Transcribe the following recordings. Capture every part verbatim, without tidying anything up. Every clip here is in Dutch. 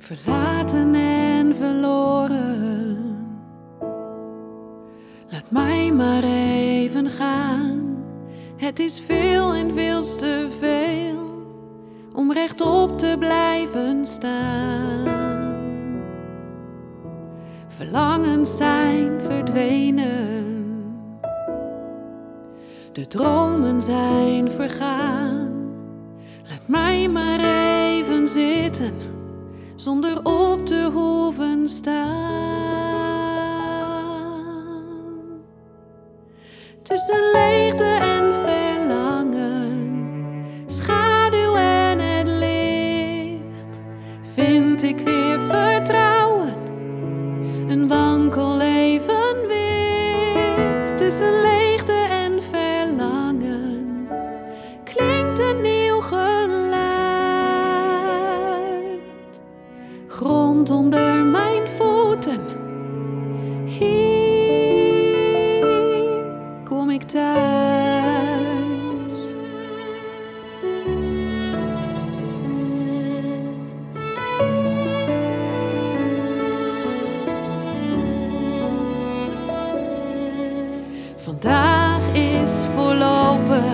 Verlaten en verloren, laat mij maar even gaan. Het is veel en veel te veel om rechtop te blijven staan. Verlangens zijn verdwenen, de dromen zijn vergaan. Laat mij maar even zitten, zonder op te hoeven staan. Tussen leegte en verlangen, schaduw en het licht, vind ik weer vertrouwen, een wankel evenwicht. Tussen leegte en verlangen klinkt een nieuw geluid. Grond onder mijn voeten, hier kom ik thuis. Vandaag is voorlopig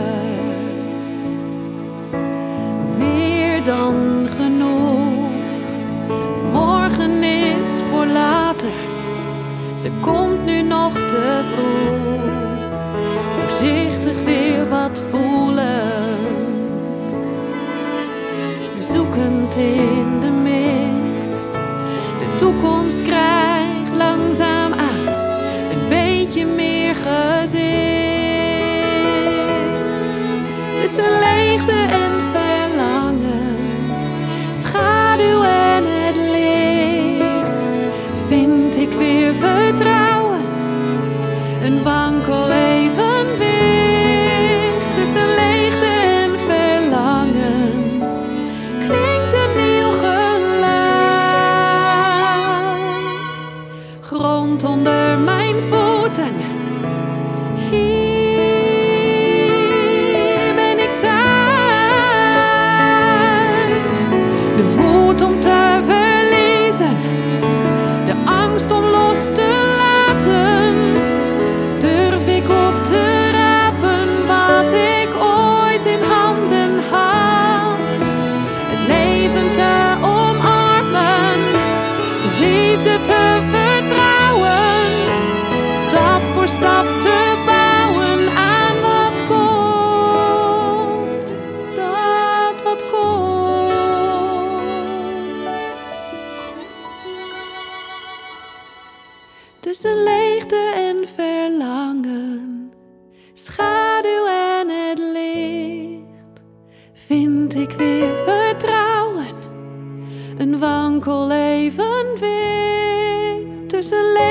meer dan genoeg. Morgen is voor later, ze komt nu nog te vroeg. Voorzichtig weer wat voelen, zoekend in de mist. De toekomst krijgt langzaam aan een beetje meer gezicht. Tussen leegte en verlangen, schaduw en het licht, vind ik weer vertrouwen, een wankel evenwicht. Tussen leegte en verlangen klinkt een nieuw geluid. Grond onder mijn voeten, hier ben ik thuis. De moed om te verliezen, de angst om los te laten, durf ik op te rapen wat ik ooit in handen had. Het leven te omarmen, de liefde te vertrouwen, stap voor stap te bouwen aan wat komt, dat wat komt. Tussen leegte en verlangen, schaduw en het licht, vind ik weer vertrouwen, een wankel evenwicht. Tussen